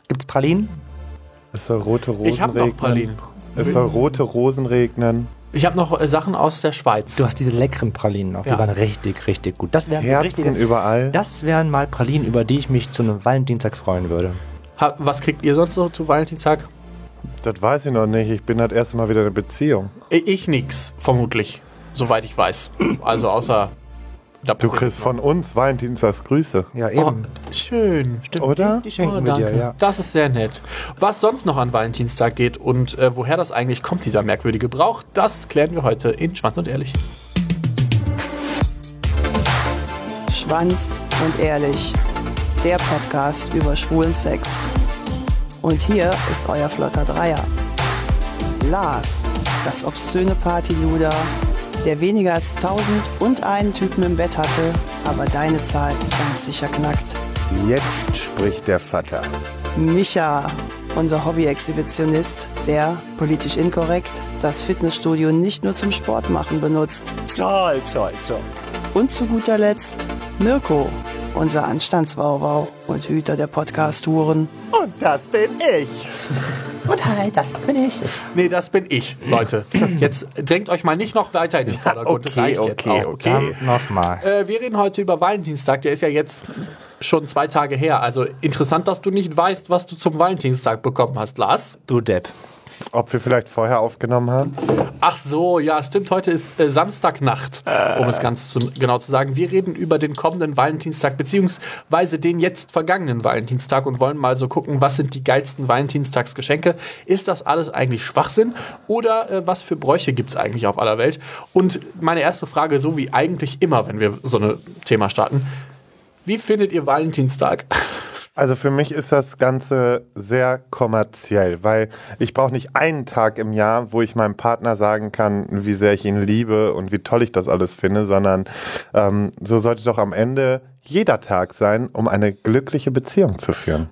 Gibt's Pralinen? Es soll rote Rosen Ich habe noch regnen. Pralinen. Es soll rote Rosen regnen. Ich habe noch Sachen aus der Schweiz. Du hast diese leckeren Pralinen noch. Ja. Die waren richtig, richtig gut. Das wären so Herzen überall. Das wären mal Pralinen, über die ich mich zu einem Valentinstag freuen würde. Was kriegt ihr sonst so zu Valentinstag? Das weiß ich noch nicht. Ich bin das erste Mal wieder in einer Beziehung. Ich nix, vermutlich. Soweit ich weiß. Also außer... Du kriegst von uns Valentinstags Grüße. Ja, Oh, schön. Stimmt, oder? Die schenken Oh, wir danke. dir, ja. Das ist sehr nett. Was sonst noch an Valentinstag geht und woher das eigentlich kommt, dieser merkwürdige Brauch, das klären wir heute in Schwanz und Ehrlich. Schwanz und Ehrlich, der Podcast über schwulen Sex. Und hier ist euer flotter Dreier. Lars, das obszöne Partyluder, der weniger als 1001 Typen im Bett hatte, aber deine Zahl ganz sicher knackt. Jetzt spricht der Vater. Micha, unser Hobby-Exhibitionist, der, politisch inkorrekt, das Fitnessstudio nicht nur zum Sport machen benutzt. Zoll. Und zu guter Letzt Mirko, unser Anstandswauwau und Hüter der Podcast-Touren. Und das bin ich. Und hi, das bin ich. Nee, das bin ich, Leute. Jetzt drängt euch mal nicht noch weiter in den Vordergrund. Das reicht jetzt auch. okay. Nochmal. Wir reden heute über Valentinstag. Der ist ja jetzt schon 2 Tage her. Also interessant, dass du nicht weißt, was du zum Valentinstag bekommen hast, Lars. Du Depp. Ob wir vielleicht vorher aufgenommen haben? Ach so, ja, stimmt. Heute ist Samstagnacht, um es ganz genau zu sagen. Wir reden über den kommenden Valentinstag, beziehungsweise den jetzt vergangenen Valentinstag und wollen mal so gucken, was sind die geilsten Valentinstagsgeschenke? Ist das alles eigentlich Schwachsinn? Oder was für Bräuche gibt es eigentlich auf aller Welt? Und meine erste Frage, so wie eigentlich immer, wenn wir so ein Thema starten. Wie findet ihr Valentinstag? Also für mich ist das Ganze sehr kommerziell, weil ich brauche nicht einen Tag im Jahr, wo ich meinem Partner sagen kann, wie sehr ich ihn liebe und wie toll ich das alles finde, sondern so sollte doch am Ende jeder Tag sein, um eine glückliche Beziehung zu führen.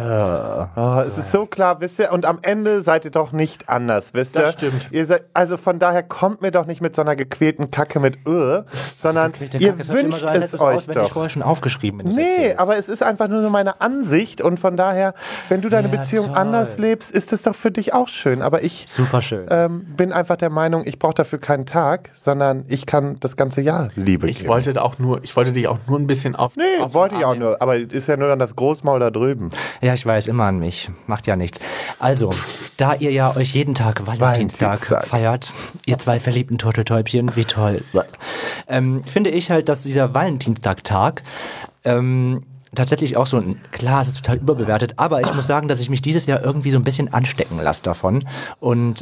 Es ist so klar, wisst ihr, und am Ende seid ihr doch nicht anders, wisst ihr? Das stimmt. Ihr seid, also von daher kommt mir doch nicht mit so einer gequälten Kacke mit sondern ihr wünscht es euch Ich doch. vorher schon aufgeschrieben. wenn du's Nee, erzählst. aber es ist einfach nur so meine Ansicht und von daher, wenn du deine Ja, Beziehung toll. anders lebst, ist es doch für dich auch schön. Aber ich Super schön. bin einfach der Meinung, ich brauche dafür keinen Tag, sondern ich kann das ganze Jahr Liebe Ich geben. wollte dich auch nur ein bisschen auf. Nee, auf den wollte ich Arm auch nehmen. nur. Aber ist ja nur dann das Großmaul da drüben. Ja, ich weiß, immer an mich. Macht ja nichts. Also, da ihr ja euch jeden Tag Valentinstag Valentinstag. feiert, ihr zwei verliebten Turteltäubchen, wie toll, finde ich halt, dass dieser Valentinstag-Tag tatsächlich auch so klar, es ist total überbewertet, aber ich muss sagen, dass ich mich dieses Jahr irgendwie so ein bisschen anstecken lasse davon. Und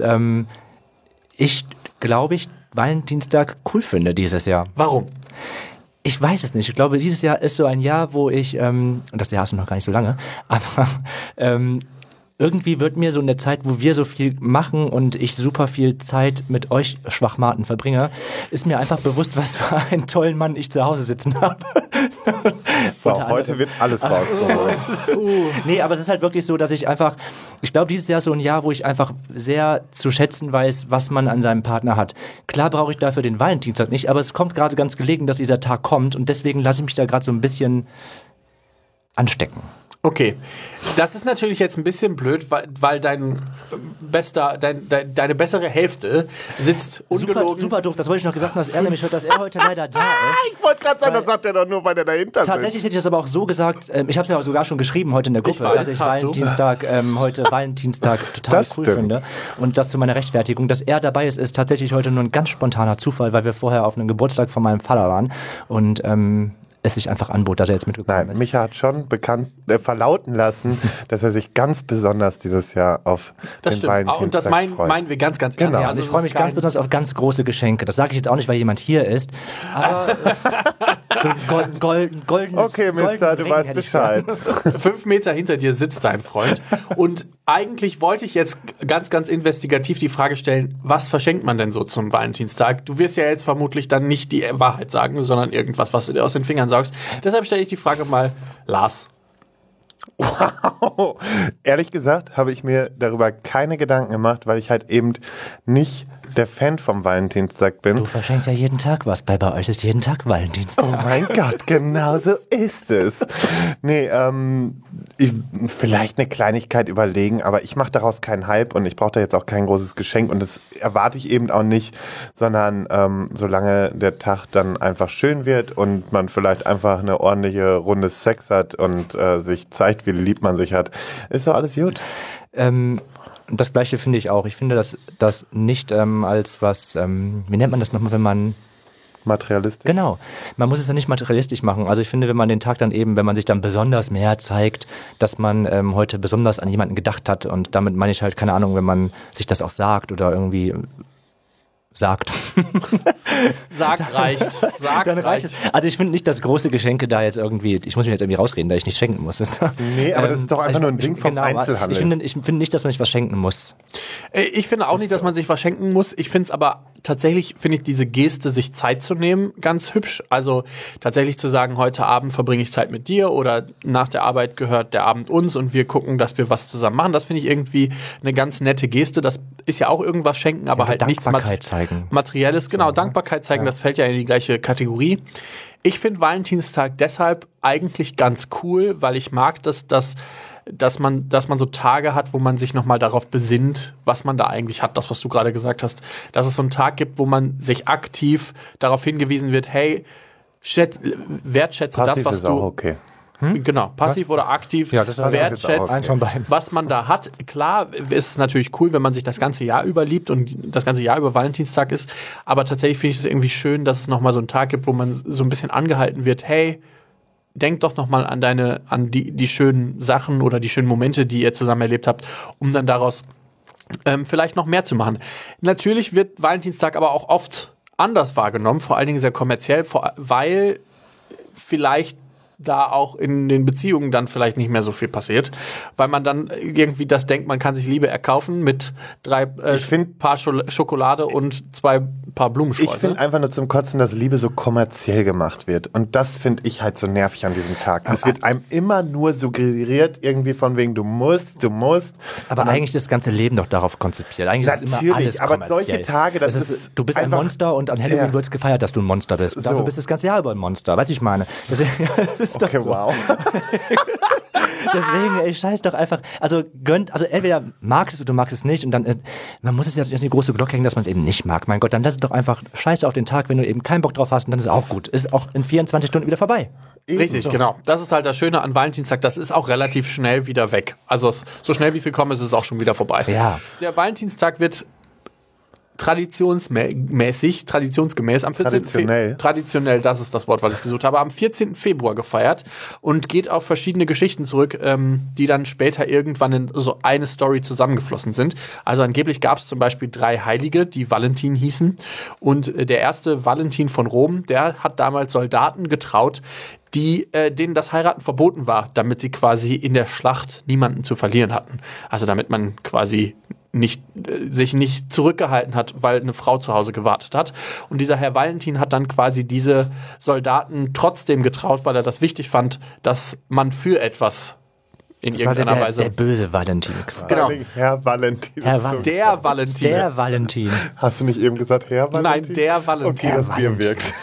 ich glaube, ich Valentinstag cool finde dieses Jahr. Warum? Ich weiß es nicht. Ich glaube, dieses Jahr ist so ein Jahr, wo ich, und das Jahr ist noch gar nicht so lange, aber irgendwie wird mir so in der Zeit, wo wir so viel machen und ich super viel Zeit mit euch Schwachmaten verbringe, ist mir einfach bewusst, was für einen tollen Mann ich zu Hause sitzen habe. Wow, heute wird alles rausgeholt. Nee, aber es ist halt wirklich so, dass ich glaube, dieses Jahr ist so ein Jahr, wo ich einfach sehr zu schätzen weiß, was man an seinem Partner hat. Klar brauche ich dafür den Valentinstag nicht, aber es kommt gerade ganz gelegen, dass dieser Tag kommt und deswegen lasse ich mich da gerade so ein bisschen anstecken. Okay, das ist natürlich jetzt ein bisschen blöd, weil deine bessere Hälfte sitzt ungelogen. Super doof, das wollte ich noch gesagt haben, dass er nämlich hört, dass er heute leider da ist. Ich wollte gerade sagen, das sagt er doch nur, weil er dahinter Tatsächlich hätte ich das aber auch so gesagt, ich habe es ja sogar schon geschrieben heute in der Gruppe, Ich weiß, dass ich hast du. heute Valentinstag total Das cool stimmt. finde. Und das zu meiner Rechtfertigung, dass er dabei ist tatsächlich heute nur ein ganz spontaner Zufall, weil wir vorher auf einem Geburtstag von meinem Vater waren und es sich einfach anbot, dass er jetzt mitgekommen Nein, ist. Micha hat schon verlauten lassen, dass er sich ganz besonders dieses Jahr auf Das den stimmt. Valentinstag Und das freut. meinen wir ganz, ganz Genau. ernst. Also ich es freue ist mich ganz kein- besonders auf ganz große Geschenke. Das sage ich jetzt auch nicht, weil jemand hier ist. Aber so ein goldenes Okay, Mister, du Ring weißt hätte ich Bescheid. 5 Meter hinter dir sitzt dein Freund. Und eigentlich wollte ich jetzt ganz, ganz investigativ die Frage stellen, was verschenkt man denn so zum Valentinstag? Du wirst ja jetzt vermutlich dann nicht die Wahrheit sagen, sondern irgendwas, was du dir aus den Fingern saugst. Deshalb stelle ich die Frage mal, Lars. Ehrlich gesagt habe ich mir darüber keine Gedanken gemacht, weil ich halt eben nicht der Fan vom Valentinstag bin. Du verschenkst ja jeden Tag was, bei euch ist jeden Tag Valentinstag. Oh mein Gott, genau so ist es. Nee, vielleicht eine Kleinigkeit überlegen, aber ich mache daraus keinen Hype und ich brauche da jetzt auch kein großes Geschenk und das erwarte ich eben auch nicht, sondern solange der Tag dann einfach schön wird und man vielleicht einfach eine ordentliche Runde Sex hat und sich zeigt, wie lieb man sich hat, ist doch alles gut. Das Gleiche finde ich auch. Ich finde das nicht als was, wie nennt man das nochmal, wenn man... Materialistisch? Genau. Man muss es ja nicht materialistisch machen. Also ich finde, wenn man den Tag dann eben, wenn man sich dann besonders mehr zeigt, dass man heute besonders an jemanden gedacht hat und damit meine ich halt, keine Ahnung, wenn man sich das auch sagt oder irgendwie... Sagt reicht. Sagt dann reicht es. Also ich finde nicht, dass große Geschenke da jetzt irgendwie, ich muss mich jetzt irgendwie rausreden, da ich nicht schenken muss. Nee, aber das ist doch einfach nur ein Ding vom Einzelhandel. Ich finde nicht, dass man sich was schenken muss. Ich finde auch nicht, dass man sich was schenken muss. Ich finde es aber tatsächlich, finde ich diese Geste, sich Zeit zu nehmen, ganz hübsch. Also tatsächlich zu sagen, heute Abend verbringe ich Zeit mit dir oder nach der Arbeit gehört der Abend uns und wir gucken, dass wir was zusammen machen. Das finde ich irgendwie eine ganz nette Geste. Das ist ja auch irgendwas schenken, aber halt nichts Materielles. Genau, Dankbarkeit zeigen, das fällt ja in die gleiche Kategorie. Ich finde Valentinstag deshalb eigentlich ganz cool, weil ich mag dass man so Tage hat, wo man sich nochmal darauf besinnt, was man da eigentlich hat, das, was du gerade gesagt hast. Dass es so einen Tag gibt, wo man sich aktiv darauf hingewiesen wird, hey, wertschätze Passiv das, was ist du... auch okay. Genau, passiv oder aktiv, Ja, das wertschätzt, eins von beiden. was man da hat. Klar ist es natürlich cool, wenn man sich das ganze Jahr über liebt und das ganze Jahr über Valentinstag ist, aber tatsächlich finde ich es irgendwie schön, dass es nochmal so einen Tag gibt, wo man so ein bisschen angehalten wird, hey, denk doch nochmal an die schönen Sachen oder die schönen Momente, die ihr zusammen erlebt habt, um dann daraus vielleicht noch mehr zu machen. Natürlich wird Valentinstag aber auch oft anders wahrgenommen, vor allen Dingen sehr kommerziell, weil vielleicht da auch in den Beziehungen dann vielleicht nicht mehr so viel passiert, weil man dann irgendwie das denkt, man kann sich Liebe erkaufen mit 3 Paar Schokolade und 2 Paar Blumensträuße. Ich finde einfach nur zum Kotzen, dass Liebe so kommerziell gemacht wird. Und das finde ich halt so nervig an diesem Tag. Es wird einem immer nur suggeriert, irgendwie von wegen, du musst. Aber eigentlich ist das ganze Leben doch darauf konzipiert. Eigentlich ist es immer alles aber kommerziell. solche Tage, das ist du bist ein Monster und an Halloween wird es gefeiert, dass du ein Monster bist. Und dafür bist du das ganze Jahr über ein Monster. Weißt du, ich meine? Deswegen, okay, so. wow. Deswegen, ey, scheiß doch einfach. Also entweder magst es oder du magst es nicht und dann, man muss es ja nicht an die große Glocke hängen, dass man es eben nicht mag. Mein Gott, dann lass es doch einfach scheiße auf den Tag, wenn du eben keinen Bock drauf hast und dann ist es auch gut. Ist auch in 24 Stunden wieder vorbei. Richtig, genau. Das ist halt das Schöne an Valentinstag, das ist auch relativ schnell wieder weg. Also so schnell wie es gekommen ist, ist es auch schon wieder vorbei. Ja. Der Valentinstag wird traditionsgemäß am 14. Traditionell, das ist das Wort, was ich gesucht habe, am 14. Februar gefeiert und geht auf verschiedene Geschichten zurück, die dann später irgendwann in so eine Story zusammengeflossen sind. Also angeblich gab es zum Beispiel 3 Heilige, die Valentin hießen und der erste Valentin von Rom, der hat damals Soldaten getraut, denen das Heiraten verboten war, damit sie quasi in der Schlacht niemanden zu verlieren hatten. Also damit man quasi sich nicht zurückgehalten hat, weil eine Frau zu Hause gewartet hat. Und dieser Herr Valentin hat dann quasi diese Soldaten trotzdem getraut, weil er das wichtig fand, dass man für etwas in irgendeiner Weise... Der böse Valentin. Genau. Herr Valentin. Der Valentin. Der Valentin. Hast du nicht eben gesagt, Herr Valentin? Nein, der Valentin. Okay, das Bier wirkt.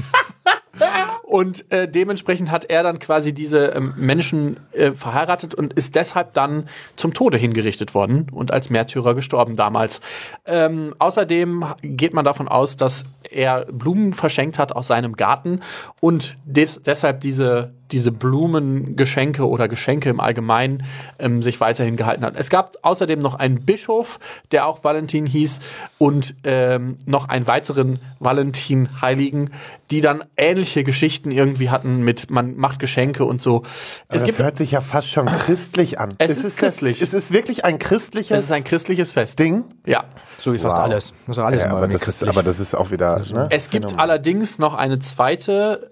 Und dementsprechend hat er dann quasi diese Menschen verheiratet und ist deshalb dann zum Tode hingerichtet worden und als Märtyrer gestorben damals. Außerdem geht man davon aus, dass er Blumen verschenkt hat aus seinem Garten und deshalb diese Blumengeschenke oder Geschenke im Allgemeinen sich weiterhin gehalten hat. Es gab außerdem noch einen Bischof, der auch Valentin hieß und noch einen weiteren Valentin-Heiligen, die dann ähnliche Geschichten irgendwie hatten mit man macht Geschenke und so. Das hört sich ja fast schon christlich an. Es ist christlich. Es ist wirklich ein christliches Es ist ein christliches Fest. Ding? Ja. So wie fast alles. Das ist alles Ja, immer aber christlich. das ist auch wieder... Ne? Es gibt allerdings noch eine zweite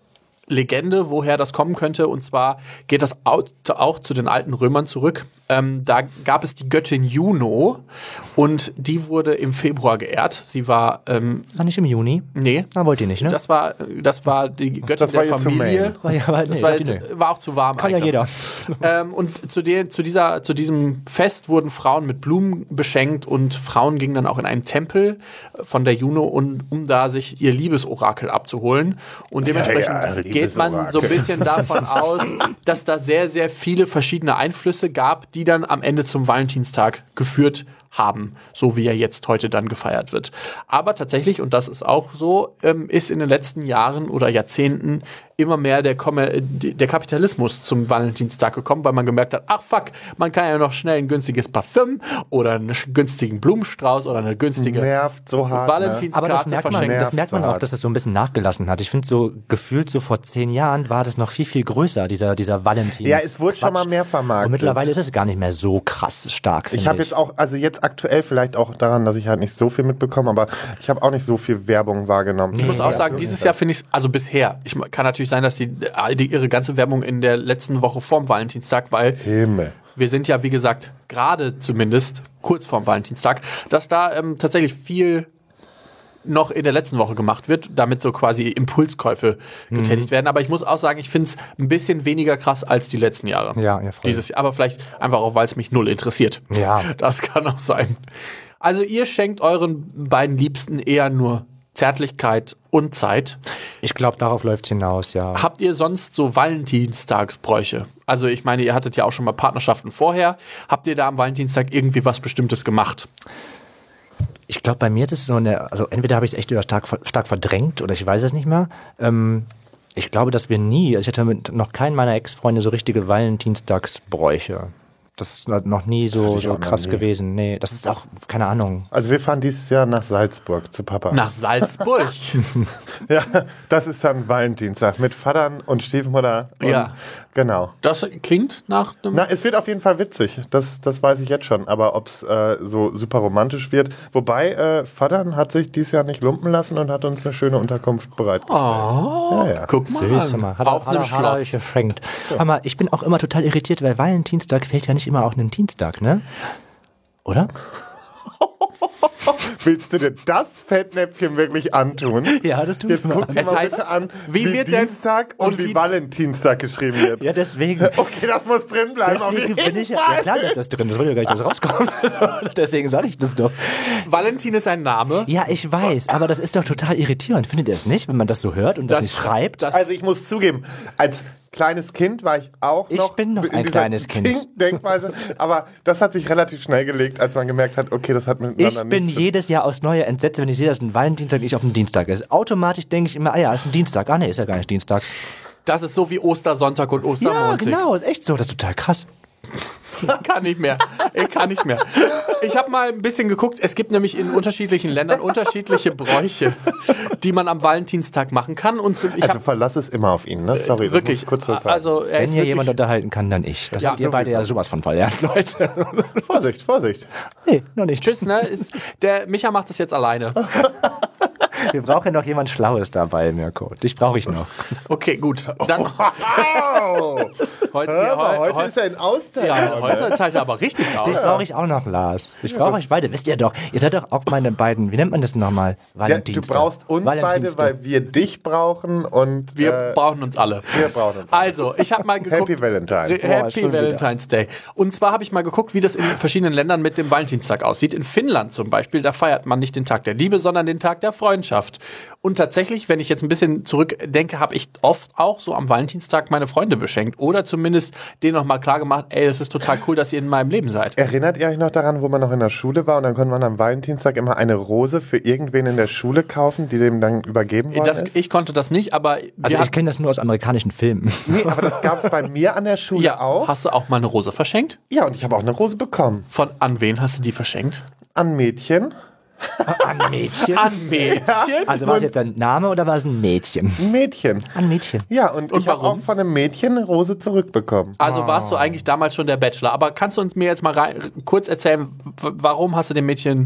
Legende, woher das kommen könnte. Und zwar geht das auch zu den alten Römern zurück. Da gab es die Göttin Juno und die wurde im Februar geehrt. Sie war Nicht im Juni? nee, Wollt ihr nicht, ne? das war die Göttin das war der ihr zu Familie. Nee, War auch zu warm. kann ja eigentlich. jeder. Und zu diesem Fest wurden Frauen mit Blumen beschenkt und Frauen gingen dann auch in einen Tempel von der Juno, um da sich ihr Liebesorakel abzuholen. Und dementsprechend geht man so ein bisschen davon aus, dass da sehr, sehr viele verschiedene Einflüsse gab, die dann am Ende zum Valentinstag geführt haben, so wie er jetzt heute dann gefeiert wird. Aber tatsächlich, und das ist auch so, ist in den letzten Jahren oder Jahrzehnten immer mehr der Kapitalismus zum Valentinstag gekommen, weil man gemerkt hat, ach fuck, man kann ja noch schnell ein günstiges Parfüm oder einen günstigen Blumenstrauß oder eine günstige Nervt so hart. Aber Valentinskarte das verschenken. merkt man auch, dass es so ein bisschen nachgelassen hat. Ich finde, so gefühlt so vor 10 Jahren war das noch viel, viel größer, dieser Valentins. Ja, es wurde schon mal mehr vermarktet. Und mittlerweile ist es gar nicht mehr so krass stark, Ich habe jetzt auch, also jetzt aktuell vielleicht auch daran, dass ich halt nicht so viel mitbekomme, aber ich habe auch nicht so viel Werbung wahrgenommen. Ich muss auch sagen, dieses Jahr finde ich es, also bisher, kann natürlich sein, dass die ihre ganze Werbung in der letzten Woche vorm Valentinstag, weil Himmel. wir sind ja, wie gesagt, gerade zumindest kurz vorm Valentinstag, dass da tatsächlich viel noch in der letzten Woche gemacht wird, damit so quasi Impulskäufe getätigt werden. Aber ich muss auch sagen, ich finde es ein bisschen weniger krass als die letzten Jahre. Ja, voll. Dieses Jahr, aber vielleicht einfach auch, weil es mich null interessiert. Ja. Das kann auch sein. Also ihr schenkt euren beiden Liebsten eher nur Zärtlichkeit und Zeit. Ich glaube, darauf läuft es hinaus, ja. Habt ihr sonst so Valentinstagsbräuche? Also ich meine, ihr hattet ja auch schon mal Partnerschaften vorher. Habt ihr da am Valentinstag irgendwie was Bestimmtes gemacht? Ich glaube, bei mir ist es so also entweder habe ich es echt stark verdrängt oder ich weiß es nicht mehr. Ich glaube, dass wir ich hatte mit noch keinen meiner Ex-Freunde so richtige Valentinstagsbräuche. Das ist noch nie so krass gewesen. Nee, das ist auch, keine Ahnung. Also wir fahren dieses Jahr nach Salzburg zu Papa. Nach Salzburg? Ja, das ist dann Valentinstag mit Vatern und Stiefmutter. Und Ja. Genau. Das klingt nach einem... Na, es wird auf jeden Fall witzig. Das weiß ich jetzt schon. Aber ob es so super romantisch wird. Wobei, Vatern hat sich dieses Jahr nicht lumpen lassen und hat uns eine schöne Unterkunft bereitgestellt. Oh, ja. guck mal Süß, an. mal. Auf einem Schloss. Ich geschenkt. Aber ich bin auch immer total irritiert, weil Valentinstag fällt ja nicht immer auf einen Dienstag, ne? Oder? Willst du dir das Fettnäpfchen wirklich antun? Ja, das tue ich Jetzt mir guck an. dir Es mal heißt, bitte an, wie wie wird denn- Dienstag und und wie wie- Valentinstag geschrieben wird. Ja, deswegen. Okay, das muss drin bleiben. Auf Deswegen jeden bin ich Fall. ja klar, das drin. Das würde ja gar nicht das rauskommen. Deswegen sage ich das doch. Valentin ist ein Name. Ja, ich weiß, aber das ist doch total irritierend. Findet ihr es nicht, wenn man das so hört und das nicht schreibt? Also ich muss zugeben, als kleines Kind war ich auch Ich noch bin noch in ein dieser kleines Kind. Denkweise, aber das hat sich relativ schnell gelegt, als man gemerkt hat, okay, das hat miteinander Ich bin nichts zu jedes Jahr aufs Neue entsetzt, wenn ich sehe, dass ein Valentinstag nicht auf dem Dienstag ist. Automatisch denke ich immer, ah ja, ist ein Dienstag. Ah nee, ist ja gar nicht dienstags. Das ist so wie Ostersonntag und Ja, Ostermontag. genau, ist echt so. Das ist total krass. Ich kann nicht mehr. Ich habe mal ein bisschen geguckt. Es gibt nämlich in unterschiedlichen Ländern unterschiedliche Bräuche, die man am Valentinstag machen kann. Und Also verlass es immer auf ihn, ne? Sorry, das wirklich. muss ich kurz so sagen. Also er Wenn ist hier wirklich, jemand unterhalten kann, dann ich. Das Ja, habt ihr beide ja sowas von verlernt, Leute. Vorsicht, Vorsicht. Nee, noch nicht. Tschüss, ne? Der Micha macht das jetzt alleine. Wir brauchen noch jemand Schlaues dabei, Mirko. Dich brauche ich noch. Okay, gut. Dann Wow. Heute ist er in Austausch. ja, heute teilt er aber richtig aus. Dich brauche ich auch noch, Lars. Ich brauche euch beide. Wisst ihr doch, ihr seid doch auch meine beiden, wie nennt man das nochmal? Ja, du brauchst uns beide, weil wir dich brauchen und Wir brauchen uns alle. wir brauchen uns. Also, ich habe mal geguckt. Happy Valentine. Happy schon wieder. Valentine's Day. Und zwar habe ich mal geguckt, wie das in verschiedenen Ländern mit dem Valentinstag aussieht. In Finnland zum Beispiel, da feiert man nicht den Tag der Liebe, sondern den Tag der Freundschaft. Und tatsächlich, wenn ich jetzt ein bisschen zurückdenke, habe ich oft auch so am Valentinstag meine Freunde beschenkt. Oder zumindest denen nochmal klar gemacht, ey, das ist total cool, dass ihr in meinem Leben seid. Erinnert ihr euch noch daran, wo man noch in der Schule war und dann konnte man am Valentinstag immer eine Rose für irgendwen in der Schule kaufen, die dem dann übergeben worden ist? Ich konnte das nicht, aber Also ich kenne das nur aus amerikanischen Filmen. Nee, aber das gab es bei mir an der Schule ja, auch. hast du auch mal eine Rose verschenkt? Ja, und ich habe auch eine Rose bekommen. An wen hast du die verschenkt? An Mädchen. An Mädchen? An Mädchen? Also war es jetzt ein Name oder war es ein Mädchen? Ein Mädchen. Ein Mädchen. Ja, und ich habe warum? auch von einem Mädchen eine Rose zurückbekommen. Also warst du eigentlich damals schon der Bachelor. Aber kannst du uns mir jetzt mal kurz erzählen, warum hast du dem Mädchen...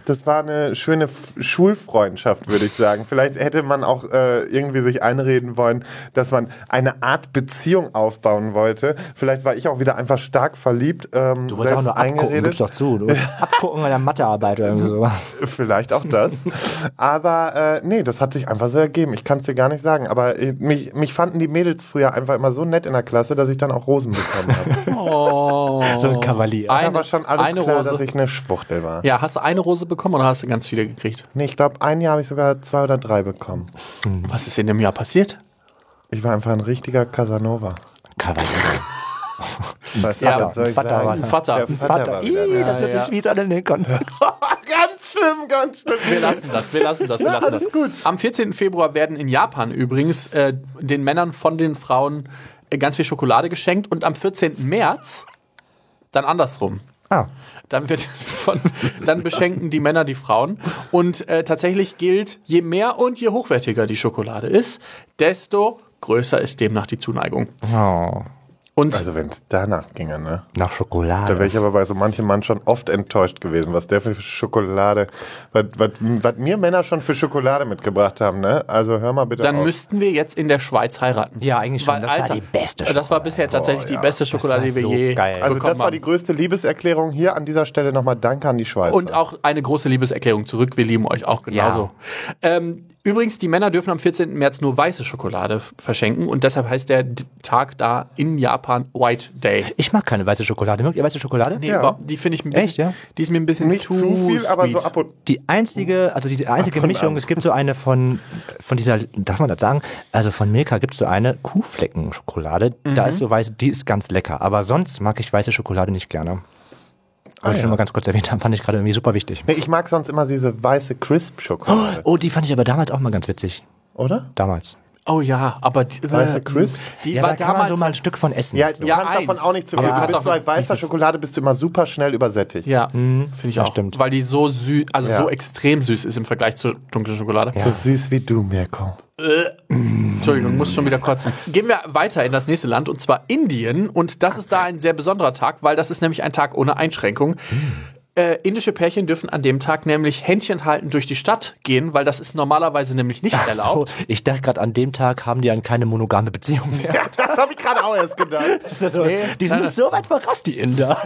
Das war eine schöne Schulfreundschaft, würde ich sagen. Vielleicht hätte man auch irgendwie sich einreden wollen, dass man eine Art Beziehung aufbauen wollte. Vielleicht war ich auch wieder einfach stark verliebt, Du wolltest auch nur abgucken, gib's doch zu. Du wolltest abgucken bei der Mathearbeit oder irgendwie sowas. Vielleicht auch das. Aber nee, das hat sich einfach so ergeben. Ich kann es dir gar nicht sagen. Aber mich fanden die Mädels früher einfach immer so nett in der Klasse, dass ich dann auch Rosen bekommen habe. Oh. So ein Kavalier. Da war schon alles eine klar, Rose. dass ich eine Schwuchtel war. Ja, hast du eine Rose bekommen oder hast du ganz viele gekriegt? Nee, ich glaube, ein Jahr habe ich sogar 2 oder 3 bekommen. Was ist in dem Jahr passiert? Ich war einfach ein richtiger Casanova. Kavalier. Was Ja, soll ich Vater sagen? war- Ein Vater. Der Vater war wieder da. Das hört sich fies an in den Kontakt. Ganz schlimm, ganz schlimm. Wir lassen das. alles gut. Am 14. Februar werden in Japan übrigens den Männern von den Frauen ganz viel Schokolade geschenkt und am 14. März dann andersrum. Ah. Dann beschenken die Männer die Frauen. Und tatsächlich gilt, je mehr und je hochwertiger die Schokolade ist, desto größer ist demnach die Zuneigung. Oh. Und Also wenn es danach ginge, ne? Nach Da Schokolade. wäre ich aber bei so manchem Mann schon oft enttäuscht gewesen, was der für Schokolade, was mir Männer schon für Schokolade mitgebracht haben, ne? Also hör mal bitte dann auf. müssten wir jetzt in der Schweiz heiraten. Ja, eigentlich schon. Weil, Das war Alter, die beste Das war Schokolade. bisher tatsächlich die beste Schokolade, die wir war so je geil. Also bekommen das war haben. die größte Liebeserklärung. Hier an dieser Stelle nochmal Danke an die Schweiz. Und auch eine große Liebeserklärung zurück. Wir lieben euch auch genauso. Übrigens, die Männer dürfen am 14. März nur weiße Schokolade verschenken und deshalb heißt der Tag da in Japan White Day. Ich mag keine weiße Schokolade. Mögt ihr weiße Schokolade? Nee, Ja. überhaupt- die finde ich Echt, ja? Die ist mir ein bisschen nicht zu viel, aber so sweet. ab und Die einzige und Mischung, an. es gibt so eine von dieser, darf man das sagen? Also von Milka gibt es so eine Kuhflecken-Schokolade. Da ist so weiß, die ist ganz lecker. Aber sonst mag ich weiße Schokolade nicht gerne. Wollte ich schon mal ganz kurz erwähnt haben, fand ich gerade irgendwie super wichtig. Nee, ich mag sonst immer diese weiße Crisp-Schokolade. Oh, die fand ich aber damals auch mal ganz witzig. Oder? Damals. Oh ja, aber die, Weiße Crisp? die Ja, war da kann man damals so mal ein Stück von essen. Ja, du Ja, kannst davon eins. auch nicht zu viel. Aber Du du bist kannst auch bei weißer Schokolade bist du immer super schnell übersättigt. Ja, finde ich auch. stimmt. Weil die so süß, also Ja. so extrem süß ist im Vergleich zur dunklen Schokolade. So süß wie du, Mirko. Entschuldigung, muss schon wieder kotzen. Gehen wir weiter in das nächste Land und zwar Indien. Und das ist da ein sehr besonderer Tag, weil das ist nämlich ein Tag ohne Einschränkung. Indische Pärchen dürfen an dem Tag nämlich Händchen halten durch die Stadt gehen, weil das ist normalerweise nämlich nicht erlaubt. So, ich dachte gerade, an dem Tag haben die dann keine monogame Beziehung mehr. Das habe ich gerade auch erst gedacht. Nee, Die sind nein, so weit voraus, die Inder.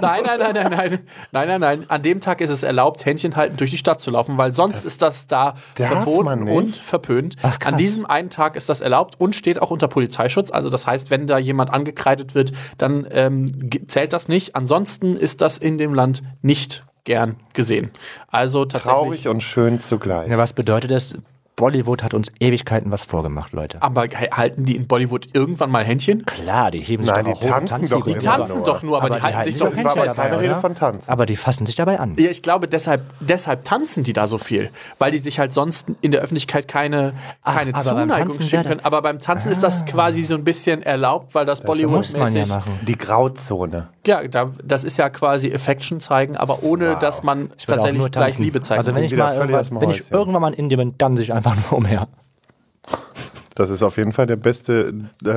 Nein. An dem Tag ist es erlaubt, Händchen halten durch die Stadt zu laufen, weil sonst ist das da Darf man verboten nicht? und verpönt. Ach, krass. An diesem einen Tag ist das erlaubt und steht auch unter Polizeischutz. Also das heißt, wenn da jemand angekreidet wird, dann zählt das nicht. Ansonsten ist das in dem Land nicht gern gesehen. Also tatsächlich. Traurig und schön zugleich. Ja, was bedeutet das? Bollywood hat uns Ewigkeiten was vorgemacht, Leute. Aber halten die in Bollywood irgendwann mal Händchen? Klar, die heben sich Nein, doch die auch hoch, tanzen doch wie immer Die Rüber. tanzen doch nur, aber die halten sich doch Es war aber Händchen. keine Rede oder? von Tanzen. Aber die fassen sich dabei an. Ja, ich glaube, deshalb tanzen die da so viel, weil die sich halt sonst in der Öffentlichkeit keine aber beim Zuneigung Tanzen schicken wäre das- können. Aber beim Tanzen ist das quasi so ein bisschen erlaubt, weil das muss man ja Bollywood-mäßig. machen. Die Grauzone. Ja, das ist ja quasi Affection zeigen, aber ohne, dass man Ich will auch tatsächlich nur gleich tanzen. Liebe zeigt. Also wenn ich, wieder mal völlig aus dem irgendwann, wenn ich Häuschen. irgendwann mal in Indien bin, tanze ich einfach nur umher. Das ist auf jeden Fall die beste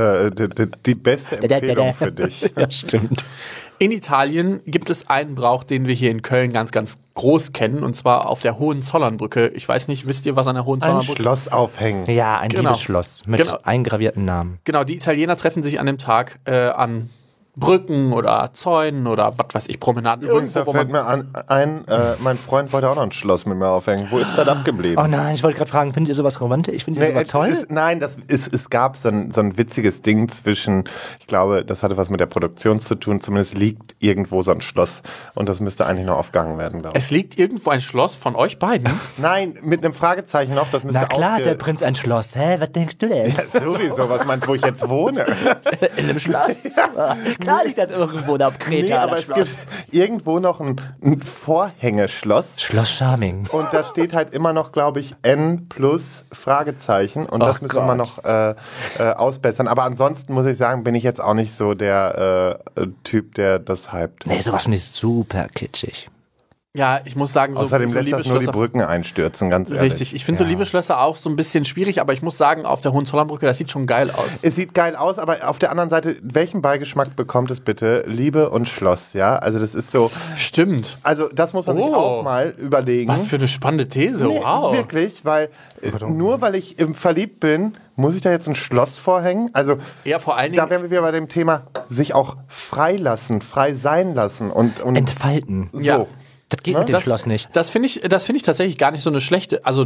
Empfehlung für dich. Ja, stimmt. In Italien gibt es einen Brauch, den wir hier in Köln ganz, ganz groß kennen, und zwar auf der Hohenzollernbrücke. Ich weiß nicht, wisst ihr, was an der Ein Hohenzollernbrücke? Schloss aufhängen. Ja, ein Genau. Liebesschloss mit Genau. eingravierten Namen. Genau, die Italiener treffen sich an dem Tag an Brücken oder Zäunen oder was weiß ich, Promenaden. Übrigens, da Irgendwo, wo fällt man mir ein, mein Freund wollte auch noch ein Schloss mit mir aufhängen. Wo ist das abgeblieben? Oh nein, ich wollte gerade fragen, findet ihr sowas romantisch? Findet ihr sowas toll? Nein, es gab so ein witziges Ding zwischen, ich glaube, das hatte was mit der Produktion zu tun, zumindest liegt irgendwo so ein Schloss und das müsste eigentlich noch aufgegangen werden, glaube ich. es liegt irgendwo ein Schloss von euch beiden. Nein, mit einem Fragezeichen noch, das müsste Na klar hat der Prinz ein Schloss. Hä, was denkst du denn? Sowieso, was meinst du, wo ich jetzt wohne? In einem Schloss? Klar liegt das irgendwo da auf Kreta. Nee, aber das es gibt irgendwo noch ein Vorhängeschloss. Schloss Charming. Und da steht halt immer noch, glaube ich, N plus Fragezeichen. Und das müssen wir noch ausbessern. Aber ansonsten muss ich sagen, bin ich jetzt auch nicht so der Typ, der das hypt. Nee, sowas finde ich super kitschig. Ja, ich muss sagen, Außerdem lässt das nur die Liebesschlösser. Brücken einstürzen, ganz ehrlich. Richtig, ich finde so Liebesschlösser auch so ein bisschen schwierig, aber ich muss sagen, auf der Hohenzollernbrücke, das sieht schon geil aus. Es sieht geil aus, aber auf der anderen Seite, welchen Beigeschmack bekommt es bitte? Liebe und Schloss, ja? Also das ist so, Stimmt. also das muss man sich auch mal überlegen. Was für eine spannende These, Nee, wow. wirklich, weil nur weil ich verliebt bin, muss ich da jetzt ein Schloss vorhängen? Also Ja, vor allen da Dingen, wären wir wieder bei dem Thema, sich auch freilassen, frei sein lassen und Entfalten. so. Ja. Das geht mit dem Schloss nicht. Das finde ich tatsächlich gar nicht so eine schlechte. Also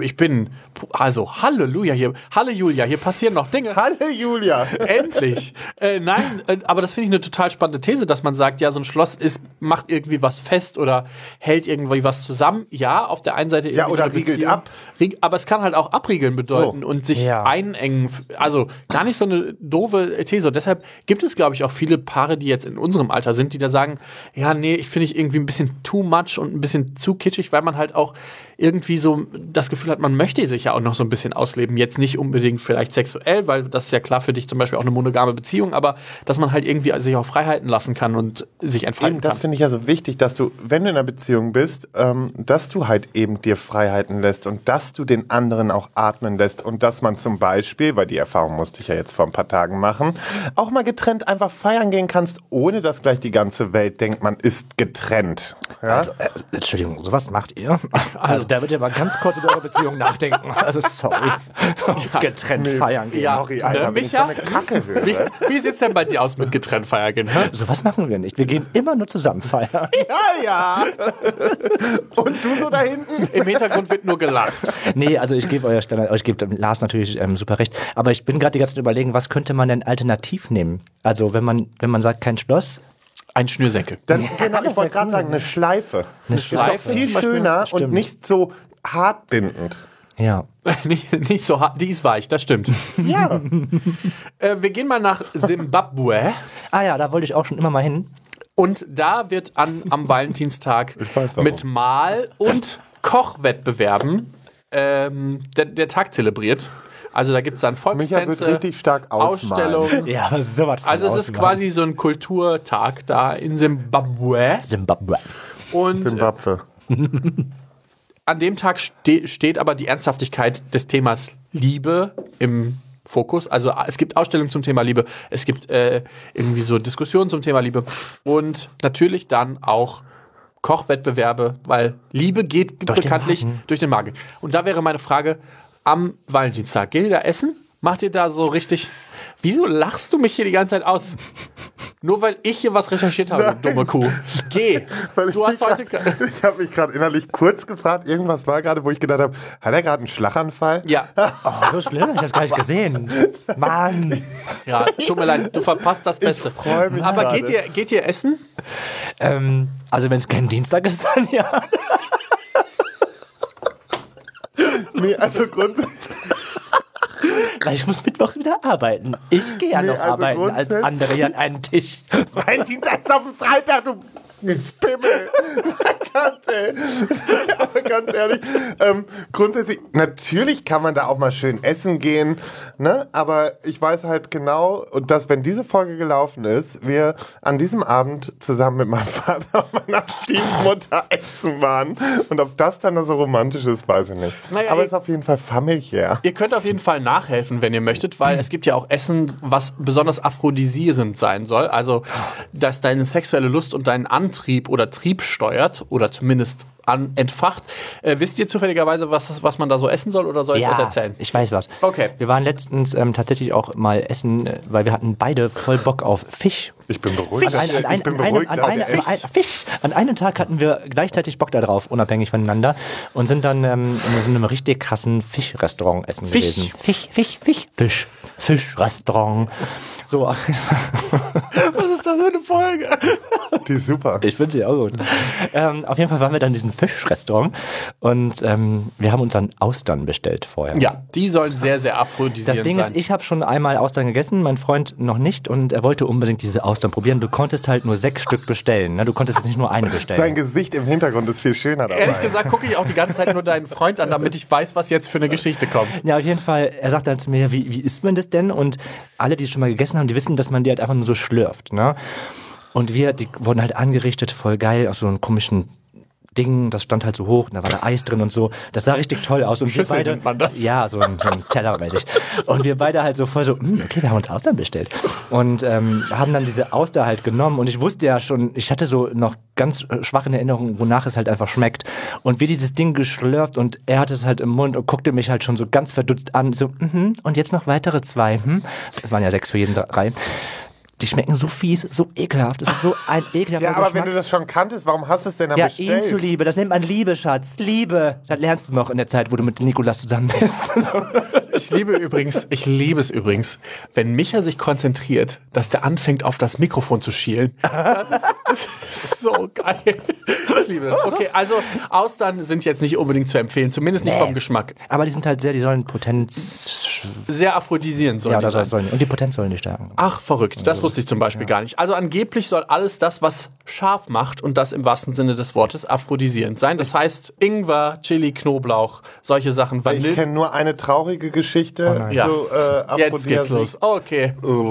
Halleluja, Halle Julia, hier passieren noch Dinge. Hallo Julia. Endlich. Nein, aber das finde ich eine total spannende These, dass man sagt, ja, so ein Schloss macht irgendwie was fest oder hält irgendwie was zusammen. Ja, auf der einen Seite irgendwie oder so eine riegelt Beziehung. ab. Aber es kann halt auch abriegeln bedeuten So. und sich Ja. einengen. Also gar nicht so eine doofe These. Und deshalb gibt es, glaube ich, auch viele Paare, die jetzt in unserem Alter sind, die da sagen, ja, nee, ich finde ich irgendwie ein bisschen too much und ein bisschen zu kitschig, weil man halt auch irgendwie so das Gefühl hat, man möchte sich ja auch noch so ein bisschen ausleben. Jetzt nicht unbedingt vielleicht sexuell, weil das ist ja klar für dich zum Beispiel auch eine monogame Beziehung, aber dass man halt irgendwie sich auch Freiheiten lassen kann und sich entfalten Eben, das kann. finde ich ja so wichtig, dass du, wenn du in einer Beziehung bist, dass du halt eben dir Freiheiten lässt und dass du den anderen auch atmen lässt und dass man zum Beispiel, weil die Erfahrung musste ich ja jetzt vor ein paar Tagen machen, auch mal getrennt einfach feiern gehen kannst, ohne dass gleich die ganze Welt denkt, man ist getrennt. Ja? Also, Entschuldigung, sowas macht ihr? Also da wird ja mal ganz kurz über eure Beziehung nachdenken. Also sorry. Getrennt feiern gehen. Ja. Sorry, Alter, wenn ich so Micha? eine Kacke höre. Wie sieht's denn bei dir aus mit getrennt feiern gehen? Hä? Sowas machen wir nicht. Wir gehen immer nur zusammen feiern. Ja. Und du so da hinten? Im Hintergrund wird nur gelacht. Nee, also ich gebe Lars natürlich super recht. Aber ich bin gerade die ganze Zeit überlegen, was könnte man denn alternativ nehmen? Also wenn man sagt, kein Schloss. Ein Schnürsenkel. Dann, genau, ich wollte gerade sagen, eine Schleife. Eine Ist doch Schleife viel zum Beispiel, schöner und stimmt. nicht so hart bindend. Ja. nicht so hart, die ist weich, das stimmt. Ja. Wir gehen mal nach Simbabwe. Ah ja, da wollte ich auch schon immer mal hin. Und da wird am Valentinstag weiß, warum. mit Mal- und Kochwettbewerben der Tag zelebriert. Also da gibt es dann Micha wird Volkstänze, richtig stark ausmalen. Ausstellungen. Ja, sowas von Also es ist ausmachen. quasi so ein Kulturtag da in Simbabwe. Zimbabwe. Und Zimbabwe. an dem Tag steht aber die Ernsthaftigkeit des Themas Liebe im Fokus. Also es gibt Ausstellungen zum Thema Liebe, es gibt irgendwie so Diskussionen zum Thema Liebe und natürlich dann auch Kochwettbewerbe, weil Liebe geht Durch den bekanntlich Magen. durch den Magen. Und da wäre meine Frage, am Valentinstag, geht ihr da essen? Macht ihr da so richtig... Wieso lachst du mich hier die ganze Zeit aus? Nur weil ich hier was recherchiert habe, du dumme Kuh. Geh. Weil Du hast heute... Ich habe mich gerade innerlich kurz gefragt, irgendwas war gerade, wo ich gedacht habe, hat er gerade einen Schlaganfall? Ja, Oh, so schlimm, ich hab's gar nicht gesehen. Mann. ja, tut mir leid, du verpasst das Beste. freu mich Aber gerade. geht ihr essen? Also wenn es kein Dienstag ist, dann ja. Nee, also grundsätzlich. Weil ich muss Mittwoch wieder arbeiten. Ich gehe ja Nee, noch also arbeiten als grundsätzlich- andere hier an einen Tisch. Mein Dienstag ist auf dem Freitag, du Pimmel. Gott, ey. Aber ganz ehrlich, grundsätzlich, natürlich kann man da auch mal schön essen gehen, ne? Aber ich weiß halt genau, und dass, wenn diese Folge gelaufen ist, wir an diesem Abend zusammen mit meinem Vater und meiner Stiefmutter essen waren. Und ob das dann so romantisch ist, weiß ich nicht. Naja, Aber ey- es ist auf jeden Fall familiär. Ihr könnt auf jeden Fall nachhelfen, wenn ihr möchtet, weil es gibt ja auch Essen, was besonders aphrodisierend sein soll. Also, dass deine sexuelle Lust und deinen Antrieb oder Trieb steuert oder zumindest entfacht. Wisst ihr zufälligerweise, was man da so essen soll oder soll ich das erzählen? Ich weiß was. Okay. Wir waren letztens tatsächlich auch mal essen, weil wir hatten beide voll Bock auf Fisch. Ich bin beruhigt. Fisch. An einem Tag hatten wir gleichzeitig Bock darauf, unabhängig voneinander, und sind dann in so einem richtig krassen Fischrestaurant essen Fisch. gewesen. Fischrestaurant. So, Was ist das für eine Folge? Die ist super. ich finde sie auch gut. Auf jeden Fall waren wir dann in diesem Fischrestaurant und wir haben uns dann Austern bestellt vorher. Ja, die sollen sehr, sehr aphrodisierend Das Ding sein. ist, ich habe schon einmal Austern gegessen, mein Freund noch nicht, und er wollte unbedingt diese Austern probieren. Du konntest halt nur 6 Stück bestellen, ne? Du konntest jetzt nicht nur eine bestellen. Sein Gesicht im Hintergrund ist viel schöner dabei. Ehrlich gesagt gucke ich auch die ganze Zeit nur deinen Freund an, damit ich weiß, was jetzt für eine Geschichte kommt. Ja, auf jeden Fall, er sagt dann zu mir, wie isst man das denn? Und alle, die es schon mal gegessen haben, die wissen, dass man die halt einfach nur so schlürft, ne? Und die wurden halt angerichtet, voll geil, aus so einem komischen Ding, das stand halt so hoch und da war da Eis drin und so. Das sah richtig toll aus. Und Schüssel wir beide, nennt man das. Ja, so ein Teller mäßig. Und wir beide halt so voll so, okay, wir haben uns Austern bestellt. Und haben dann diese Auster halt genommen und ich wusste ja schon, ich hatte so noch ganz schwache Erinnerungen, wonach es halt einfach schmeckt. Und wir dieses Ding geschlürft und er hatte es halt im Mund und guckte mich halt schon so ganz verdutzt an. So, und jetzt noch weitere 2. Das waren ja 6 für jeden 3. Die schmecken so fies, so ekelhaft. Das ist so ein ekelhafter Ja, aber Geschmack. wenn du das schon kanntest, warum hast du es denn dann Ja, bestellt? ihm zuliebe. Das nennt man Liebe, Schatz. Liebe. Das lernst du noch in der Zeit, wo du mit Nikolas zusammen bist. Ich liebe es übrigens, wenn Micha sich konzentriert, dass der anfängt, auf das Mikrofon zu schielen. Das ist so geil. Ich liebe das. Okay, also Austern sind jetzt nicht unbedingt zu empfehlen, zumindest nicht vom Geschmack. Aber die sind halt die sollen Potenz... Sehr aphrodisierend sollen Ja, die das sein. sollen. Und die Potenz sollen die stärken. Ach, verrückt. Das wusste ich zum Beispiel gar nicht. Also angeblich soll alles das, was scharf macht und das im wahrsten Sinne des Wortes aphrodisierend sein. Das heißt Ingwer, Chili, Knoblauch, solche Sachen. Ich Vanille. kenne nur eine traurige Geschichte Ja. zu Jetzt geht's los. Okay.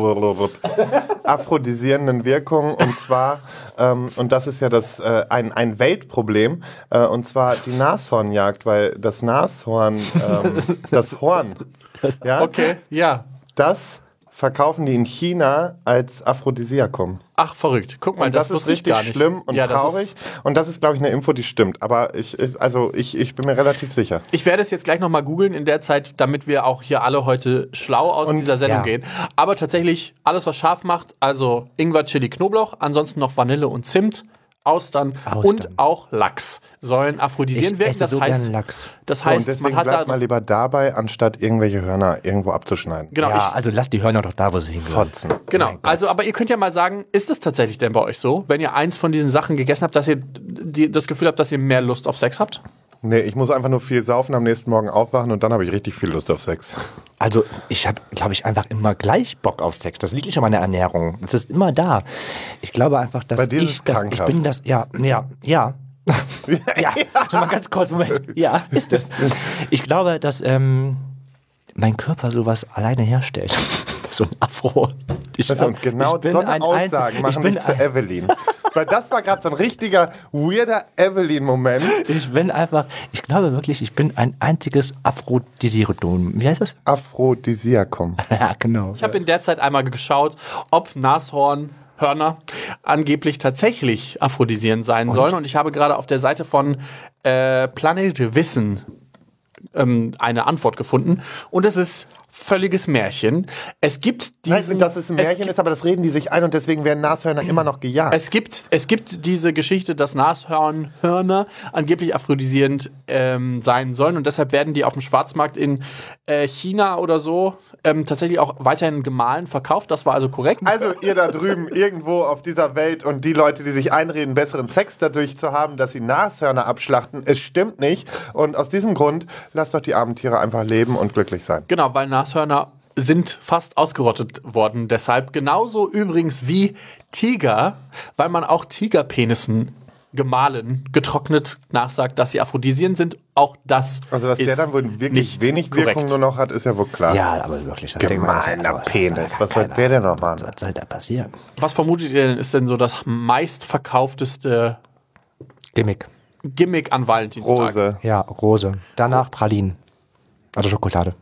aphrodisierenden Wirkungen und zwar, und das ist ja ein Weltproblem, und zwar die Nashornjagd, weil das Nashorn, das Horn, ja, Okay, ja. das verkaufen die in China als Aphrodisiakum. Ach, verrückt. Guck mal, Und das ist wusste ich richtig gar nicht. schlimm und Ja, das traurig. ist- Und das ist, glaube ich, eine Info, die stimmt. Aber ich bin mir relativ sicher. Ich werde es jetzt gleich nochmal googeln in der Zeit, damit wir auch hier alle heute schlau aus Und- dieser Sendung ja. gehen. Aber tatsächlich, alles was scharf macht, also Ingwer, Chili, Knoblauch, ansonsten noch Vanille und Zimt, Austern. Und auch Lachs sollen aphrodisierend Ich wirken. esse Das so heißt, gern Lachs. das So, und heißt, deswegen man hat bleibt da mal lieber dabei, anstatt irgendwelche Hörner irgendwo abzuschneiden. genau, Ja, also lasst die Hörner doch da, wo sie hingehören. Fotzen. Genau, Mein Gott. also aber ihr könnt ja mal sagen, ist es tatsächlich denn bei euch so, wenn ihr eins von diesen Sachen gegessen habt, dass ihr das Gefühl habt, dass ihr mehr Lust auf Sex habt? Nee, ich muss einfach nur viel saufen, am nächsten Morgen aufwachen und dann habe ich richtig viel Lust auf Sex. Also ich habe, glaube ich, einfach immer gleich Bock auf Sex. Das liegt nicht an meiner Ernährung. Das ist immer da. Ich glaube einfach, dass Bei dir ist ich es das, ich krankhaft. bin das, ja. Ja, schon mal ganz kurz, Moment. Ja, ist es. Ich glaube, dass mein Körper sowas alleine herstellt. So ein Afro. Und genau so eine Aussagen machen dich zu Evelyn. Weil das war gerade so ein richtiger, weirder Evelyn-Moment. Ich glaube wirklich, ich bin ein einziges Aphrodisiakum. Wie heißt das? Aphrodisiakum. Ja, genau. Ich habe in der Zeit einmal geschaut, ob Nashornhörner angeblich tatsächlich aphrodisierend sein sollen. Und ich habe gerade auf der Seite von Planet Wissen eine Antwort gefunden. Und es ist völliges Märchen. Es gibt diesen... Dass es ein Märchen ist, aber das reden die sich ein und deswegen werden Nashörner immer noch gejagt. Es gibt diese Geschichte, dass Nashornhörner angeblich aphrodisierend sein sollen und deshalb werden die auf dem Schwarzmarkt in China oder so tatsächlich auch weiterhin gemahlen verkauft. Das war also korrekt. Also ihr da drüben irgendwo auf dieser Welt und die Leute, die sich einreden, besseren Sex dadurch zu haben, dass sie Nashörner abschlachten, es stimmt nicht. Und aus diesem Grund, lasst doch die armen Tiere einfach leben und glücklich sein. Genau, weil Nashörner sind fast ausgerottet worden. Deshalb genauso übrigens wie Tiger, weil man auch Tigerpenissen gemahlen, getrocknet nachsagt, dass sie aphrodisierend sind. Auch das Also dass ist der dann wohl wirklich nicht wenig Wirkung korrekt. nur noch hat, ist ja wohl klar. Ja, aber wirklich. Das denkt man sich Gemahlener einfach, Penis. Was soll der denn noch machen? Was soll da passieren? Was vermutet ihr denn, ist denn so das meistverkaufteste Gimmick. Gimmick an Valentinstag? Rose. Ja, Rose. Danach Pralinen. Also Schokolade.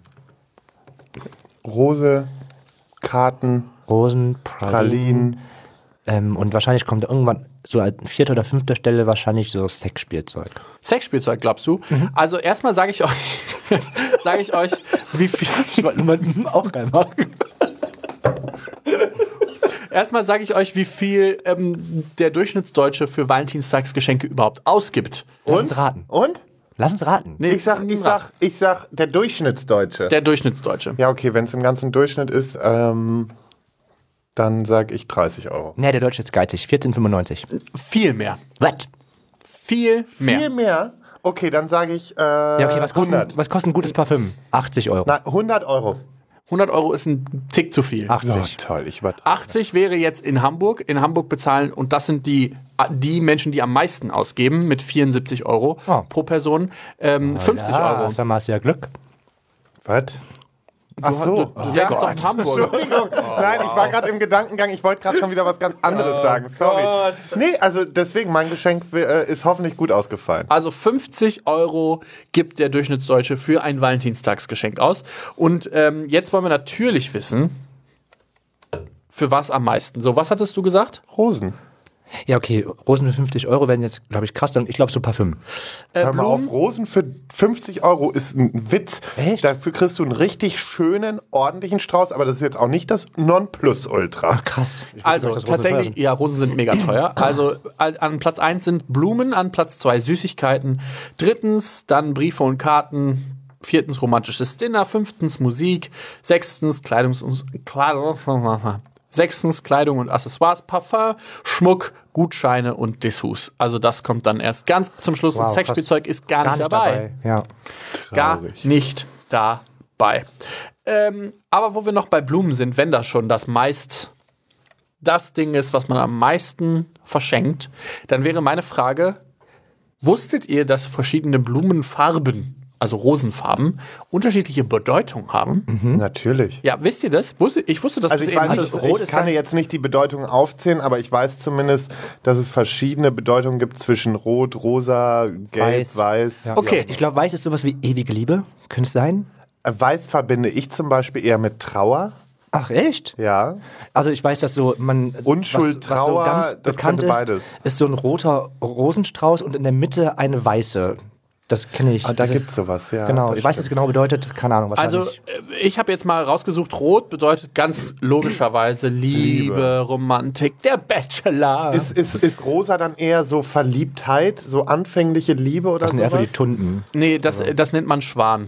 Rose, Karten, Rosen, Pralinen. Pralinen. Und wahrscheinlich kommt irgendwann so an 4. oder 5. Stelle wahrscheinlich so Sexspielzeug. Sexspielzeug, glaubst du? Also erstmal sage ich euch, wie viel. Ich wollte nur mal auch geil machen. Erstmal sage ich euch, wie viel der Durchschnittsdeutsche für Valentinstagsgeschenke überhaupt ausgibt. Lass uns raten. Und? Lass uns raten. Nee, Ich sag, der Durchschnittsdeutsche. der Durchschnittsdeutsche. Ja, okay, wenn es im ganzen Durchschnitt ist, dann sag ich 30 Euro. Nee, der Deutsche ist geizig. 14,95. Viel mehr. Was? Viel mehr. Viel mehr? Okay, dann sage ich Ja, okay, was 100. kostet ein gutes Parfüm? 80 Euro. Na, 100 Euro. 100 Euro ist ein Tick zu viel. 80. Oh, toll, ich übertreibe. 80 wäre jetzt in Hamburg. In Hamburg bezahlen, und das sind die Menschen, die am meisten ausgeben, mit 74 Euro Oh. pro Person, 50 Ja, Euro. Sag mal, hast du ja Glück. Was? Ach so. Du denkst doch an Hamburger. Entschuldigung. Nein, ich war gerade im Gedankengang. Ich wollte gerade schon wieder was ganz anderes sagen. Sorry. Gott. Nee, also deswegen, mein Geschenk ist hoffentlich gut ausgefallen. Also 50 € gibt der Durchschnittsdeutsche für ein Valentinstagsgeschenk aus. Und jetzt wollen wir natürlich wissen, für was am meisten. So, was hattest du gesagt? Rosen. Ja, okay, Rosen für 50 € werden jetzt, glaube ich, krass. Ich glaube so Parfüm. Hör mal auf, Rosen für 50 € ist ein Witz. Echt? Dafür kriegst du einen richtig schönen, ordentlichen Strauß, aber das ist jetzt auch nicht das Nonplusultra. Ach, krass. Ich wusste Also gar nicht, dass Rosen teuer tatsächlich, sind. ja, Rosen sind mega teuer. Also an Platz 1 sind Blumen, an Platz 2 Süßigkeiten. 3. dann Briefe und Karten. 4. romantisches Dinner. 5. Musik. 6. Kleidung und Accessoires, Parfum, Schmuck, Gutscheine und Dessous. Also das kommt dann erst ganz zum Schluss und Wow, Sexspielzeug ist gar nicht dabei. Ja. Gar Traurig. nicht dabei. Aber wo wir noch bei Blumen sind, wenn das schon das Ding ist, was man am meisten verschenkt, dann wäre meine Frage, wusstet ihr, dass verschiedene Blumenfarben, also Rosenfarben, unterschiedliche Bedeutung haben? Natürlich. Ja, wisst ihr das? Ich wusste das Also bis ich eben weiß, nicht. Rot ich ist kann gar dir nicht- jetzt nicht die Bedeutung aufzählen, aber ich weiß zumindest, dass es verschiedene Bedeutungen gibt zwischen Rot, Rosa, Gelb, Weiß. Ja. Okay. Ich glaube, weiß ist sowas wie ewige Liebe. Könnte es sein? Weiß verbinde ich zum Beispiel eher mit Trauer. Ach, echt? Ja. Also ich weiß, dass so man Unschuld, was so Trauer, ganz das bekannt könnte ist, beides. ist so ein roter Rosenstrauß und in der Mitte eine weiße. Das kenne ich. Da Das ist- gibt es sowas, ja. Genau, das ich weiß, was es genau bedeutet. Keine Ahnung, Also, wahrscheinlich. ich habe jetzt mal rausgesucht, Rot bedeutet ganz logischerweise Liebe, Romantik, der Bachelor. Ist Rosa dann eher so Verliebtheit, so anfängliche Liebe oder das sind eher sowas? für die Tunden. Nee, das nennt man Schwan.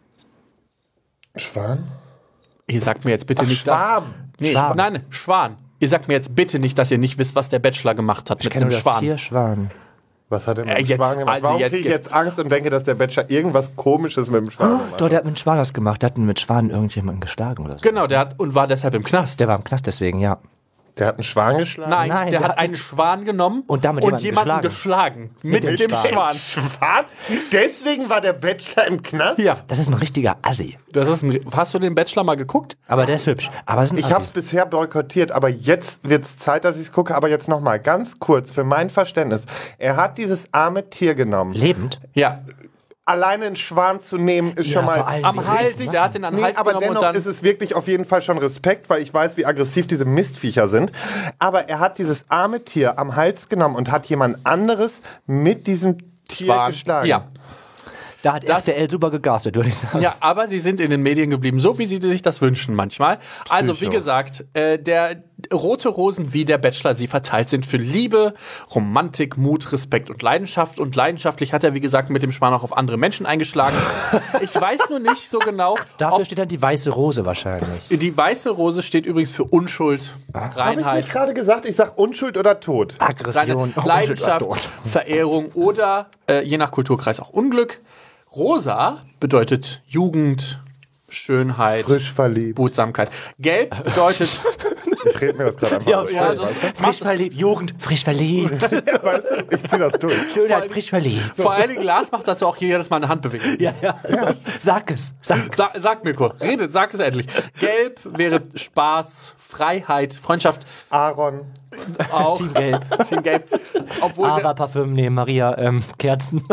Schwan? Ihr sagt mir jetzt bitte nicht, Schwarm. Nee, Schwan. Nein, Schwan. Ihr sagt mir jetzt bitte nicht, dass ihr nicht wisst, was der Bachelor gemacht hat Ich mit kenne einem nur das Schwan. Tier Schwan. Was hat er mit dem jetzt- Schwan gemacht? also Warum jetzt kriege ich geht's. jetzt Angst und denke, dass der Bachelor irgendwas Komisches mit dem Schwan gemacht Doch, hat? der hat mit Schwan was gemacht. Der hat mit Schwan irgendjemanden geschlagen oder so. Genau, der hat und war deshalb im Knast. Der war im Knast deswegen, ja. Der hat einen Schwan geschlagen? Nein, Nein, der der hat hat einen Schwan genommen und damit jemanden geschlagen. Mit dem dem Schwan. Schwan. Schwan? Deswegen war der Bachelor im Knast? Ja, Das ist ein richtiger Assi. hast du den Bachelor mal geguckt? Aber der ist hübsch. Aber es ist ein Ich habe Assi. es bisher boykottiert, aber jetzt wird es Zeit, dass ich es gucke. Aber jetzt nochmal ganz kurz für mein Verständnis. Er hat dieses arme Tier genommen. Lebend. Ja. Alleine einen Schwan zu nehmen, ist schon vor mal... allem Am die Hals, Riesen- der hat den an den Nee, Hals aber genommen und dennoch dann. ist es wirklich auf jeden Fall schon Respekt, weil ich weiß, wie aggressiv diese Mistviecher sind. Aber er hat dieses arme Tier am Hals genommen und hat jemand anderes mit diesem Tier Schwan. geschlagen. Ja. Da hat Das- RTL super gegastet, würde ich sagen. Ja, aber sie sind in den Medien geblieben, so wie sie sich das wünschen manchmal. Also, wie Psycho. gesagt, der rote Rosen wie der Bachelor sie verteilt sind für Liebe, Romantik, Mut, Respekt und Leidenschaft. Und leidenschaftlich hat er, wie gesagt, mit dem Schwan auch auf andere Menschen eingeschlagen. Ich weiß nur nicht so genau, Dafür ob steht dann die weiße Rose wahrscheinlich. die weiße Rose steht übrigens für Unschuld, Habe ich Reinheit, nicht gerade gesagt? Ich sag Unschuld oder Tod. Aggression. Reinheit, Leidenschaft, Verehrung oder je nach Kulturkreis auch Unglück. Rosa bedeutet Jugend, Schönheit, Frisch verliebt. Behutsamkeit. Gelb bedeutet Ich rede mir das gerade einfach aus. ja, Weißt Frisch verliebt. Jugend, frisch verliebt. du? Weißt du, ich zieh das durch. Schönheit, frisch verliebt. vor allen Dingen Lars macht dazu auch hier jedes Mal eine Handbewegung. Ja. Sag es. Sag Mirko, sag es endlich. Gelb wäre Spaß, Freiheit, Freundschaft, Aaron. auch Team Gelb. Team Gelb. Obwohl Ava Parfüm, nee, Maria Kerzen.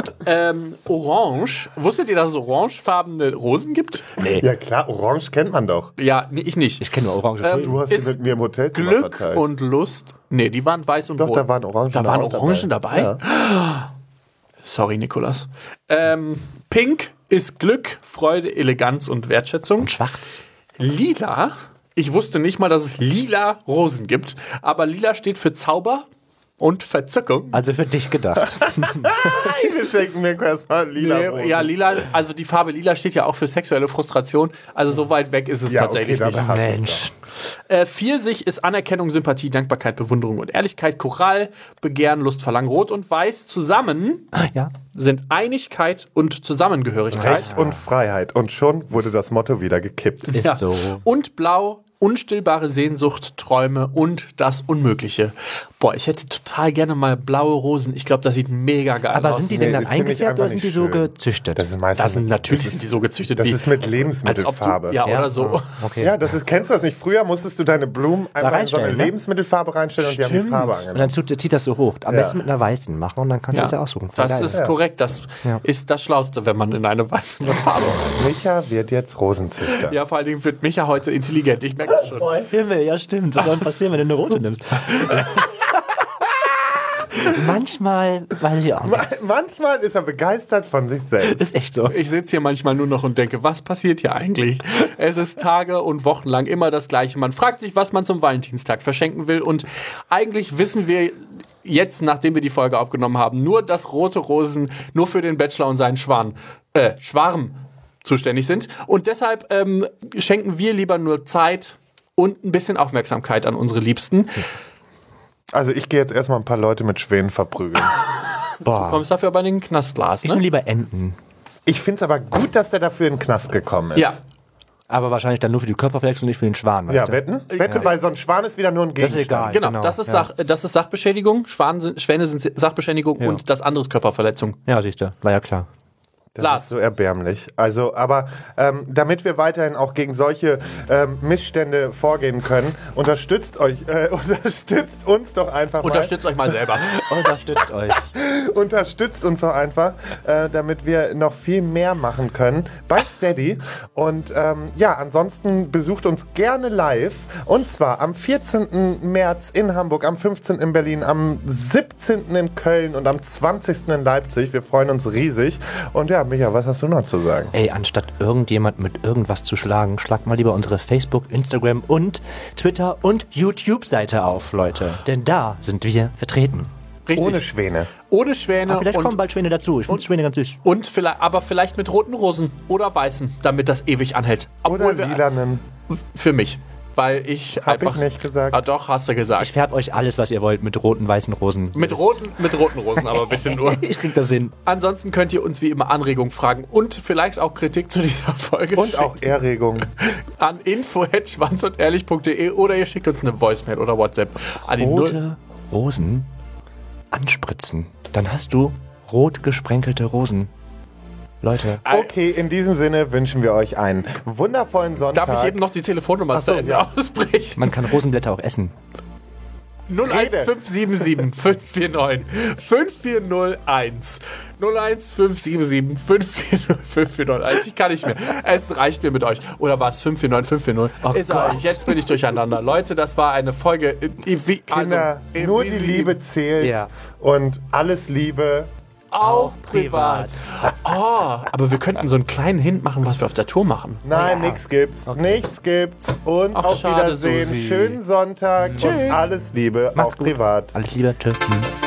Orange, wusstet ihr, dass es orangefarbene Rosen gibt? Nee. Ja klar, Orange kennt man doch. Ja, nee, ich nicht. Ich kenne nur Orange. Du hast sie Ist mit mir im Hotelzimmer Glück verteilt. und Lust. Nee, die waren weiß und Doch, rot. da waren Orangen Da waren auch Orangen dabei? Ja. Sorry, Nikolas. Pink ist Glück, Freude, Eleganz und Wertschätzung. Schwarz. Lila, ich wusste nicht mal, dass es lila Rosen gibt, aber lila steht für Zauber und Verzückung. Also für dich gedacht. Wir schenken mir erstmal lila Nee, Rosen. ja, lila, also die Farbe lila steht ja auch für sexuelle Frustration, also so weit weg ist es Ja, tatsächlich okay, nicht. dann hast du's Mensch. Pfirsich ist Anerkennung, Sympathie, Dankbarkeit, Bewunderung und Ehrlichkeit. Korall, Begehren, Lust, Verlangen, Rot und Weiß zusammen Ja. sind Einigkeit und Zusammengehörigkeit. Recht und Freiheit. Und schon wurde das Motto wieder gekippt. Ist Ja. so. Und Blau, unstillbare Sehnsucht, Träume und das Unmögliche. Boah, ich hätte total gerne mal blaue Rosen. Ich glaube, das sieht mega geil Aber aus. sind die denn dann Nee, finde ich eingefärbt oder einfach sind die nicht so schön. gezüchtet? Das ist meistens Das sind, natürlich sind die so gezüchtet das wie... ist mit als ob Lebensmittelfarbe. du, ja, Ja? oder so. Okay. Ja, kennst du das nicht? Früher musstest du deine Blumen einfach in so eine reinstellen, ne? Lebensmittelfarbe reinstellen und die haben die Stimmt. Farbe Und angenommen. dann zieht das so hoch. Am Ja. besten mit einer weißen machen und dann kannst du es ja aussuchen. Voll Das geil. ist korrekt. Das ist das Schlauste, wenn man in eine weiße Farbe... Micha wird jetzt Rosenzüchter. Ja, vor allen Dingen wird Micha heute intelligent. Ich merke das schon. Oh, Himmel, ja stimmt. Was soll denn passieren, wenn du eine rote nimmst? Manchmal weiß ich auch nicht. Manchmal ist er begeistert von sich selbst. Ist echt so. Ich sitze hier manchmal nur noch und denke, was passiert hier eigentlich? Es ist Tage und Wochen lang immer das Gleiche. Man fragt sich, was man zum Valentinstag verschenken will. Und eigentlich wissen wir jetzt, nachdem wir die Folge aufgenommen haben, nur, dass rote Rosen nur für den Bachelor und seinen Schwarm zuständig sind. Und deshalb schenken wir lieber nur Zeit und ein bisschen Aufmerksamkeit an unsere Liebsten. Also ich gehe jetzt erstmal ein paar Leute mit Schwänen verprügeln. Du kommst dafür aber in den Knastglas, Ich nehme ne? lieber Enten. Ich finde es aber gut, dass der dafür in den Knast gekommen ist. Ja. Aber wahrscheinlich dann nur für die Körperverletzung und nicht für den Schwan. Weißt Ja, du? wetten? Wette, weil so ein Schwan ist wieder nur ein Das ist Gegenstand. egal. Genau, das ist, ja. das ist Sachbeschädigung, Schwäne sind Sachbeschädigung Ja. und das andere ist Körperverletzung. Ja, siehst du. War ja klar. Das Lars. ist so erbärmlich. Also, aber damit wir weiterhin auch gegen solche Missstände vorgehen können, unterstützt uns doch einfach Unterstützt euch mal selber. Unterstützt euch. Unterstützt uns doch einfach, damit wir noch viel mehr machen können bei Steady. Und ansonsten besucht uns gerne live. Und zwar am 14. März in Hamburg, am 15. in Berlin, am 17. in Köln und am 20. in Leipzig. Wir freuen uns riesig. Und ja, Micha, was hast du noch zu sagen? Ey, anstatt irgendjemand mit irgendwas zu schlagen, schlagt mal lieber unsere Facebook, Instagram und Twitter und YouTube-Seite auf, Leute. Denn da sind wir vertreten. Richtig. Ohne Schwäne. Ohne Schwäne Aber vielleicht kommen und, bald Schwäne dazu. Ich finde Schwäne ganz süß. und vielleicht, aber vielleicht mit roten Rosen oder weißen, damit das ewig anhält. Oder Obwohl wir, lilanen. für mich. Weil ich Hab einfach... ich nicht gesagt. Ah, doch, hast du gesagt. Ich färbe euch alles, was ihr wollt, mit roten, weißen Rosen. Mit roten Rosen, aber bitte nur. Ich krieg das hin. Ansonsten könnt ihr uns wie immer Anregungen fragen und vielleicht auch Kritik zu dieser Folge Und auch Erregung. an info@schwanzundehrlich.de oder ihr schickt uns eine Voicemail oder WhatsApp an die 0 Rote Rosen anspritzen. Dann hast du rot gesprenkelte Rosen. Leute. Okay, in diesem Sinne wünschen wir euch einen wundervollen Sonntag. Darf ich eben noch die Telefonnummer zu Ende aussprechen? Man kann Rosenblätter auch essen. 01577 549 5401 01577 540 5401. Ich kann nicht mehr. Es reicht mir mit euch. Oder war es 549 540? Oh Ist Gott. euch. Jetzt bin ich durcheinander. Leute, das war eine Folge. Kinder, nur die Liebe zählt Ja. und alles Liebe. auch privat. Oh, aber wir könnten so einen kleinen Hint machen, was wir auf der Tour machen. Nein, nichts gibt's. Nichts gibt's. Und Ach, auf schade, Wiedersehen. Susi. Schönen Sonntag und Tschüss. alles Liebe, Macht's auch gut. privat. Alles Liebe. Tschüss.